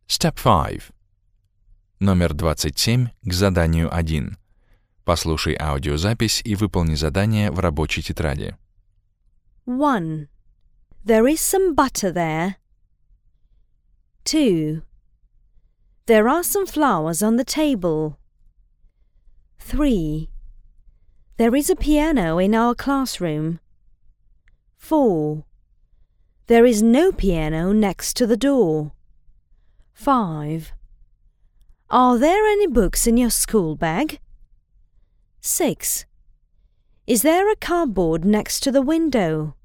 Step 5. Номер 27 к заданию 1. Послушай аудиозапись и выполни задание в рабочей тетради. 1. There is some butter there. 2. There are some flowers on the table. 3. There is a piano in our classroom. 4. There is no piano next to the door. 5. Are there any books in your school bag? 6. Is there a cardboard next to the window?